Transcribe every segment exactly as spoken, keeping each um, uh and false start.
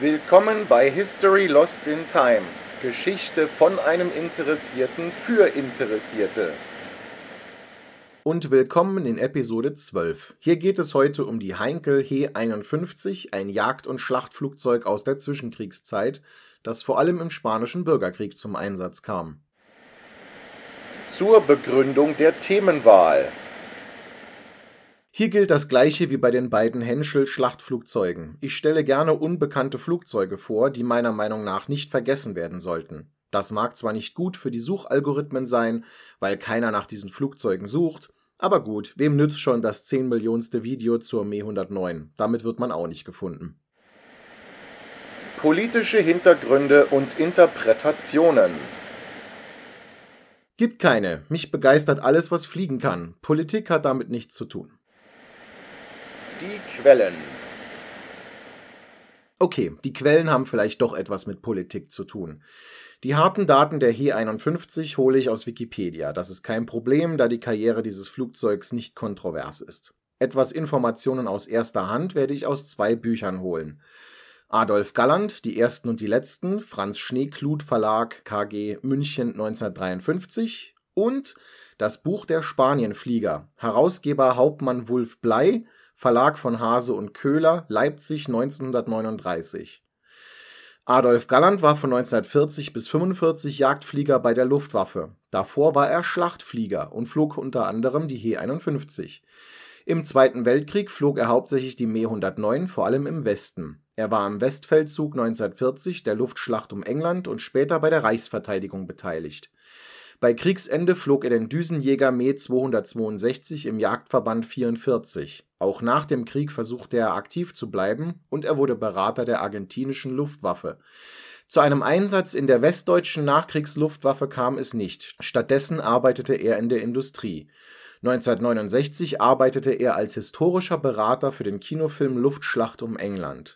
Willkommen bei History Lost in Time. Geschichte von einem Interessierten für Interessierte. Und willkommen in Episode zwölf. Hier geht es heute um die Heinkel He einundfünfzig, ein Jagd- und Schlachtflugzeug aus der Zwischenkriegszeit, das vor allem im Spanischen Bürgerkrieg zum Einsatz kam. Zur Begründung der Themenwahl. Hier gilt das Gleiche wie bei den beiden Henschel-Schlachtflugzeugen. Ich stelle gerne unbekannte Flugzeuge vor, die meiner Meinung nach nicht vergessen werden sollten. Das mag zwar nicht gut für die Suchalgorithmen sein, weil keiner nach diesen Flugzeugen sucht, aber gut, wem nützt schon das zehn Millionste Video zur Me hundertneun? Damit wird man auch nicht gefunden. Politische Hintergründe und Interpretationen. Gibt keine. Mich begeistert alles, was fliegen kann. Politik hat damit nichts zu tun. Die Quellen. Okay, die Quellen haben vielleicht doch etwas mit Politik zu tun. Die harten Daten der He einundfünfzig hole ich aus Wikipedia. Das ist kein Problem, da die Karriere dieses Flugzeugs nicht kontrovers ist. Etwas Informationen aus erster Hand werde ich aus zwei Büchern holen. Adolf Galland, die ersten und die letzten, Franz Schneeklut Verlag, K G München neunzehnhundertdreiundfünfzig und das Buch der Spanienflieger, Herausgeber Hauptmann Wulf Bley, Verlag von Hase und Köhler, Leipzig neunzehnhundertneununddreißig. Adolf Galland war von neunzehnhundertvierzig bis fünfundvierzig Jagdflieger bei der Luftwaffe. Davor war er Schlachtflieger und flog unter anderem die He einundfünfzig. Im Zweiten Weltkrieg flog er hauptsächlich die Me hundertneun, vor allem im Westen. Er war am Westfeldzug neunzehnhundertvierzig, der Luftschlacht um England und später bei der Reichsverteidigung beteiligt. Bei Kriegsende flog er den Düsenjäger Me zweihundertzweiundsechzig im Jagdverband vierundvierzig. Auch nach dem Krieg versuchte er aktiv zu bleiben und er wurde Berater der argentinischen Luftwaffe. Zu einem Einsatz in der westdeutschen Nachkriegsluftwaffe kam es nicht. Stattdessen arbeitete er in der Industrie. neunzehnhundertneunundsechzig arbeitete er als historischer Berater für den Kinofilm Luftschlacht um England.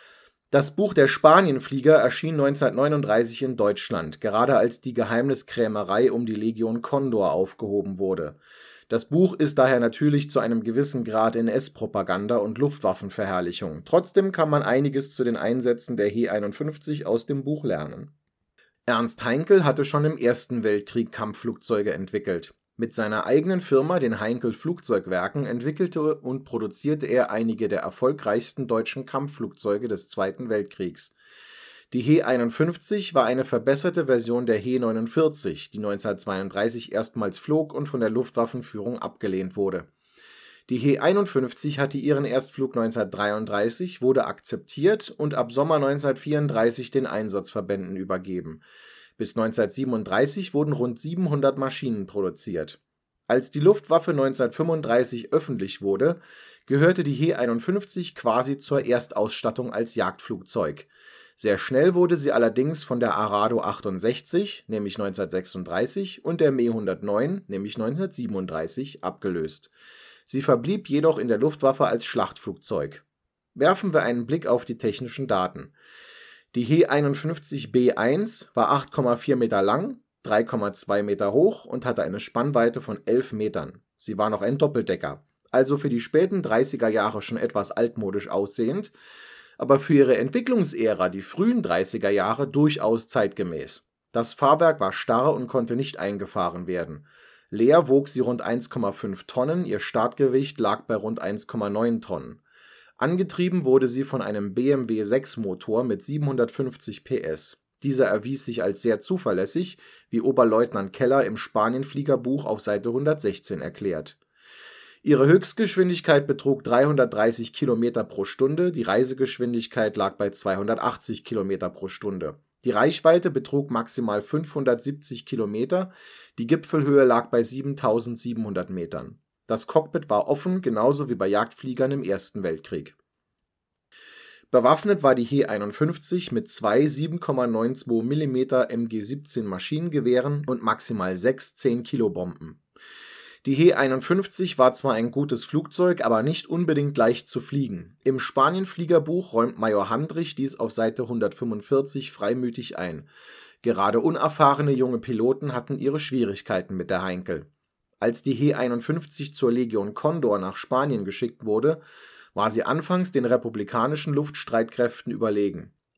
Das Buch der Spanienflieger erschien neunzehnhundertneununddreißig in Deutschland, gerade als die Geheimniskrämerei um die Legion Condor aufgehoben wurde. Das Buch ist daher natürlich zu einem gewissen Grad N S-Propaganda und Luftwaffenverherrlichung. Trotzdem kann man einiges zu den Einsätzen der He einundfünfzig aus dem Buch lernen. Ernst Heinkel hatte schon im Ersten Weltkrieg Kampfflugzeuge entwickelt. Mit seiner eigenen Firma, den Heinkel Flugzeugwerken, entwickelte und produzierte er einige der erfolgreichsten deutschen Kampfflugzeuge des Zweiten Weltkriegs. Die He einundfünfzig war eine verbesserte Version der He neunundvierzig, die neunzehnhundertzweiunddreißig erstmals flog und von der Luftwaffenführung abgelehnt wurde. Die He einundfünfzig hatte ihren Erstflug neunzehnhundertdreiunddreißig, wurde akzeptiert und ab Sommer neunzehnhundertvierunddreißig den Einsatzverbänden übergeben. Bis neunzehnhundertsiebenunddreißig wurden rund siebenhundert Maschinen produziert. Als die Luftwaffe neunzehnhundertfünfunddreißig öffentlich wurde, gehörte die He einundfünfzig quasi zur Erstausstattung als Jagdflugzeug. Sehr schnell wurde sie allerdings von der Arado achtundsechzig, nämlich neunzehnhundertsechsunddreißig, und der Me hundertneun, nämlich neunzehnhundertsiebenunddreißig, abgelöst. Sie verblieb jedoch in der Luftwaffe als Schlachtflugzeug. Werfen wir einen Blick auf die technischen Daten. Die He einundfünfzig B eins war acht Komma vier Meter lang, drei Komma zwei Meter hoch und hatte eine Spannweite von elf Metern. Sie war noch ein Doppeldecker, also für die späten dreißiger Jahre schon etwas altmodisch aussehend, aber für ihre Entwicklungsära, die frühen dreißiger Jahre, durchaus zeitgemäß. Das Fahrwerk war starr und konnte nicht eingefahren werden. Leer wog sie rund eins Komma fünf Tonnen, ihr Startgewicht lag bei rund eins Komma neun Tonnen. Angetrieben wurde sie von einem B M W sechs Motor mit siebenhundertfünfzig P S. Dieser erwies sich als sehr zuverlässig, wie Oberleutnant Keller im Spanienfliegerbuch auf Seite hundertsechzehn erklärt. Ihre Höchstgeschwindigkeit betrug dreihundertdreißig Kilometer pro Stunde, die Reisegeschwindigkeit lag bei zweihundertachtzig Kilometer pro Stunde. Die Reichweite betrug maximal fünfhundertsiebzig Kilometer, die Gipfelhöhe lag bei siebentausendsiebenhundert Metern. Das Cockpit war offen, genauso wie bei Jagdfliegern im Ersten Weltkrieg. Bewaffnet war die He einundfünfzig mit zwei sieben Komma zweiundneunzig Millimeter M G siebzehn Maschinengewehren und maximal sechs zehn-Kilo-Bomben. Die He einundfünfzig war zwar ein gutes Flugzeug, aber nicht unbedingt leicht zu fliegen. Im Spanienfliegerbuch räumt Major Handrich dies auf Seite hundertfünfundvierzig freimütig ein. Gerade unerfahrene junge Piloten hatten ihre Schwierigkeiten mit der Heinkel. Als die He einundfünfzig zur Legion Condor nach Spanien geschickt wurde, war sie anfangs den republikanischen Luftstreitkräften überlegen.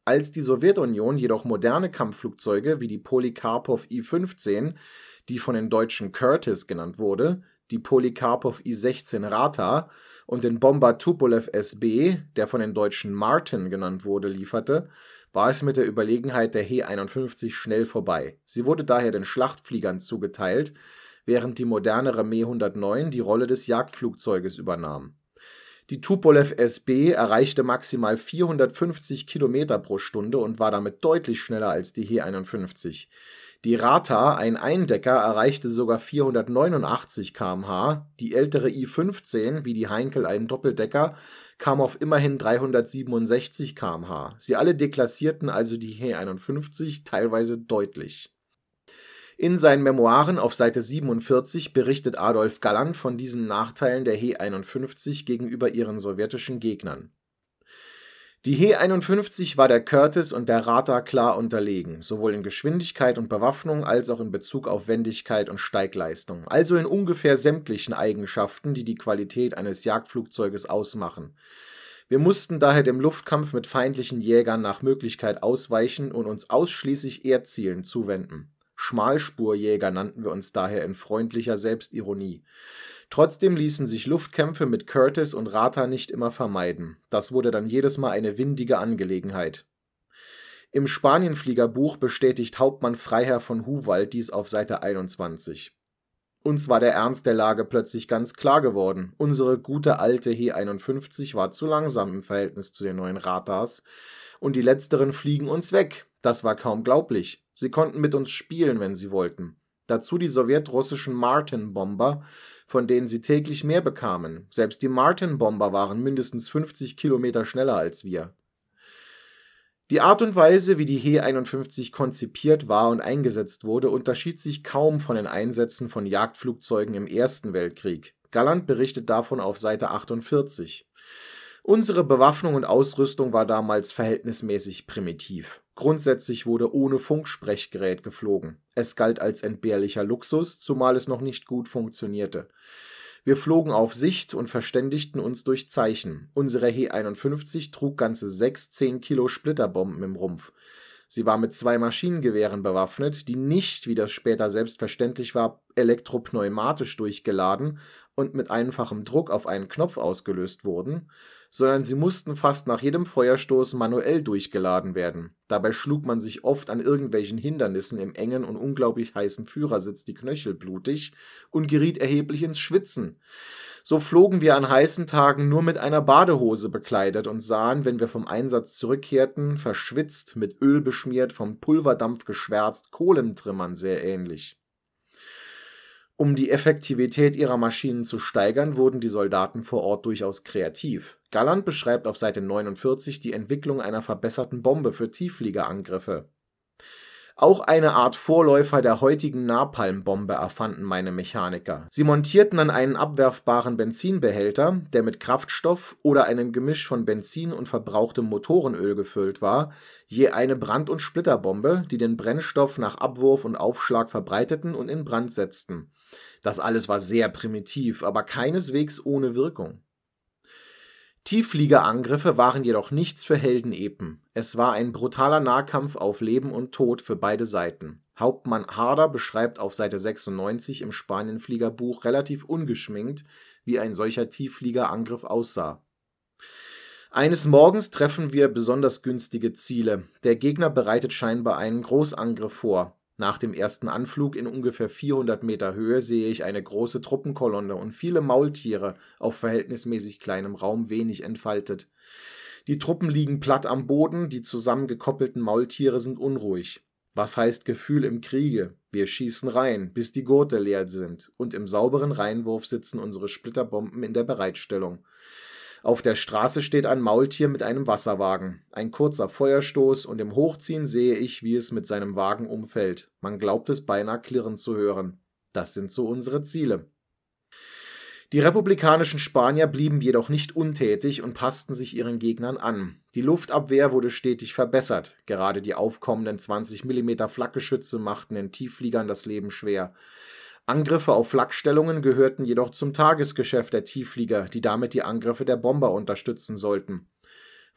Als die Sowjetunion jedoch moderne Kampfflugzeuge wie die Polikarpow I fünfzehn, die von den Deutschen Curtiss genannt wurde, die Polikarpow I sechzehn Rata und den Bomber Tupolew S B, der von den Deutschen Martin genannt wurde, lieferte, war es mit der Überlegenheit der He einundfünfzig schnell vorbei. Sie wurde daher den Schlachtfliegern zugeteilt, während die modernere Me hundertneun die Rolle des Jagdflugzeuges übernahm. Die Tupolew S B erreichte maximal vierhundertfünfzig Kilometer pro Stunde und war damit deutlich schneller als die He einundfünfzig. Die Rata, ein Eindecker, erreichte sogar vierhundertneunundachtzig Kilometer pro Stunde, die ältere I fünfzehn, wie die Heinkel ein Doppeldecker, kam auf immerhin dreihundertsiebenundsechzig Kilometer pro Stunde. Sie alle deklassierten also die He einundfünfzig teilweise deutlich. In seinen Memoiren auf Seite siebenundvierzig berichtet Adolf Galland von diesen Nachteilen der He einundfünfzig gegenüber ihren sowjetischen Gegnern. Die He einundfünfzig war der Curtiss und der Rata klar unterlegen, sowohl in Geschwindigkeit und Bewaffnung als auch in Bezug auf Wendigkeit und Steigleistung, also in ungefähr sämtlichen Eigenschaften, die die Qualität eines Jagdflugzeuges ausmachen. Wir mussten daher dem Luftkampf mit feindlichen Jägern nach Möglichkeit ausweichen und uns ausschließlich Erdzielen zuwenden. Schmalspurjäger nannten wir uns daher in freundlicher Selbstironie. Trotzdem ließen sich Luftkämpfe mit Curtiss und Rata nicht immer vermeiden. Das wurde dann jedes Mal eine windige Angelegenheit. Im Spanienfliegerbuch bestätigt Hauptmann Freiherr von Huwald dies auf Seite einundzwanzig. Uns war der Ernst der Lage plötzlich ganz klar geworden. Unsere gute alte He einundfünfzig war zu langsam im Verhältnis zu den neuen Ratas und die letzteren fliegen uns weg. Das war kaum glaublich. Sie konnten mit uns spielen, wenn sie wollten. Dazu die sowjetrussischen Martin-Bomber, von denen sie täglich mehr bekamen. Selbst die Martin-Bomber waren mindestens fünfzig Kilometer schneller als wir. Die Art und Weise, wie die He einundfünfzig konzipiert war und eingesetzt wurde, unterschied sich kaum von den Einsätzen von Jagdflugzeugen im Ersten Weltkrieg. Galland berichtet davon auf Seite achtundvierzig. Unsere Bewaffnung und Ausrüstung war damals verhältnismäßig primitiv. Grundsätzlich wurde ohne Funksprechgerät geflogen. Es galt als entbehrlicher Luxus, zumal es noch nicht gut funktionierte. Wir flogen auf Sicht und verständigten uns durch Zeichen. Unsere He einundfünfzig trug ganze sechs zehn Kilo Splitterbomben im Rumpf. Sie war mit zwei Maschinengewehren bewaffnet, die nicht, wie das später selbstverständlich war, elektropneumatisch durchgeladen und mit einfachem Druck auf einen Knopf ausgelöst wurden, sondern sie mussten fast nach jedem Feuerstoß manuell durchgeladen werden. Dabei schlug man sich oft an irgendwelchen Hindernissen im engen und unglaublich heißen Führersitz die Knöchel blutig und geriet erheblich ins Schwitzen. So flogen wir an heißen Tagen nur mit einer Badehose bekleidet und sahen, wenn wir vom Einsatz zurückkehrten, verschwitzt, mit Öl beschmiert, vom Pulverdampf geschwärzt, Kohlentrimmern sehr ähnlich. Um die Effektivität ihrer Maschinen zu steigern, wurden die Soldaten vor Ort durchaus kreativ. Galland beschreibt auf Seite neunundvierzig die Entwicklung einer verbesserten Bombe für Tieffliegerangriffe. Auch eine Art Vorläufer der heutigen Napalm-Bombe erfanden meine Mechaniker. Sie montierten an einen abwerfbaren Benzinbehälter, der mit Kraftstoff oder einem Gemisch von Benzin und verbrauchtem Motorenöl gefüllt war, je eine Brand- und Splitterbombe, die den Brennstoff nach Abwurf und Aufschlag verbreiteten und in Brand setzten. Das alles war sehr primitiv, aber keineswegs ohne Wirkung. Tieffliegerangriffe waren jedoch nichts für Heldenepen. Es war ein brutaler Nahkampf auf Leben und Tod für beide Seiten. Hauptmann Harder beschreibt auf Seite sechsundneunzig im Spanienfliegerbuch relativ ungeschminkt, wie ein solcher Tieffliegerangriff aussah. Eines Morgens treffen wir besonders günstige Ziele. Der Gegner bereitet scheinbar einen Großangriff vor. Nach dem ersten Anflug in ungefähr vierhundert Meter Höhe sehe ich eine große Truppenkolonne und viele Maultiere auf verhältnismäßig kleinem Raum wenig entfaltet. Die Truppen liegen platt am Boden, die zusammengekoppelten Maultiere sind unruhig. Was heißt Gefühl im Kriege? Wir schießen rein, bis die Gurte leer sind, und im sauberen Reinwurf sitzen unsere Splitterbomben in der Bereitstellung. Auf der Straße steht ein Maultier mit einem Wasserwagen. Ein kurzer Feuerstoß und im Hochziehen sehe ich, wie es mit seinem Wagen umfällt. Man glaubt es beinahe klirren zu hören. Das sind so unsere Ziele. Die republikanischen Spanier blieben jedoch nicht untätig und passten sich ihren Gegnern an. Die Luftabwehr wurde stetig verbessert. Gerade die aufkommenden zwanzig Millimeter Flakgeschütze machten den Tieffliegern das Leben schwer. Angriffe auf Flakstellungen gehörten jedoch zum Tagesgeschäft der Tiefflieger, die damit die Angriffe der Bomber unterstützen sollten.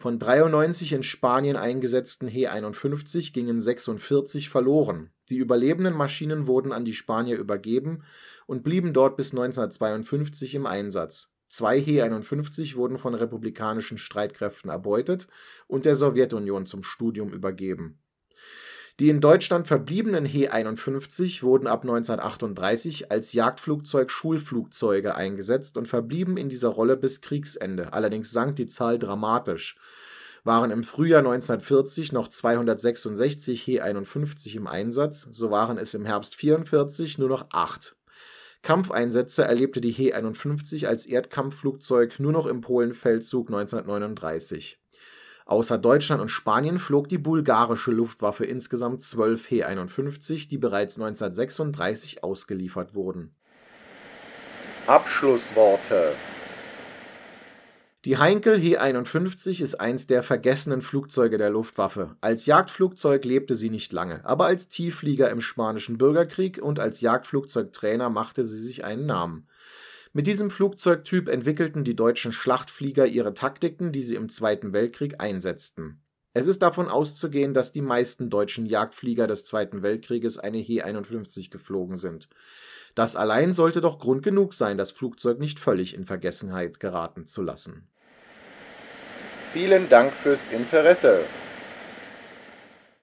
Von dreiundneunzig in Spanien eingesetzten He einundfünfzig gingen sechsundvierzig verloren. Die überlebenden Maschinen wurden an die Spanier übergeben und blieben dort bis neunzehnhundertzweiundfünfzig im Einsatz. Zwei He einundfünfzig wurden von republikanischen Streitkräften erbeutet und der Sowjetunion zum Studium übergeben. Die in Deutschland verbliebenen He einundfünfzig wurden ab neunzehnhundertachtunddreißig als Jagdflugzeug-Schulflugzeuge eingesetzt und verblieben in dieser Rolle bis Kriegsende, allerdings sank die Zahl dramatisch. Waren im Frühjahr neunzehnhundertvierzig noch zweihundertsechsundsechzig He einundfünfzig im Einsatz, so waren es im Herbst neunzehnhundertvierundvierzig nur noch acht. Kampfeinsätze erlebte die He einundfünfzig als Erdkampfflugzeug nur noch im Polenfeldzug neunzehnhundertneununddreißig. Außer Deutschland und Spanien flog die bulgarische Luftwaffe insgesamt zwölf He einundfünfzig, die bereits neunzehnhundertsechsunddreißig ausgeliefert wurden. Abschlussworte. Die Heinkel He einundfünfzig ist eins der vergessenen Flugzeuge der Luftwaffe. Als Jagdflugzeug lebte sie nicht lange, aber als Tiefflieger im Spanischen Bürgerkrieg und als Jagdflugzeugtrainer machte sie sich einen Namen. Mit diesem Flugzeugtyp entwickelten die deutschen Schlachtflieger ihre Taktiken, die sie im Zweiten Weltkrieg einsetzten. Es ist davon auszugehen, dass die meisten deutschen Jagdflieger des Zweiten Weltkrieges eine He einundfünfzig geflogen sind. Das allein sollte doch Grund genug sein, das Flugzeug nicht völlig in Vergessenheit geraten zu lassen. Vielen Dank fürs Interesse.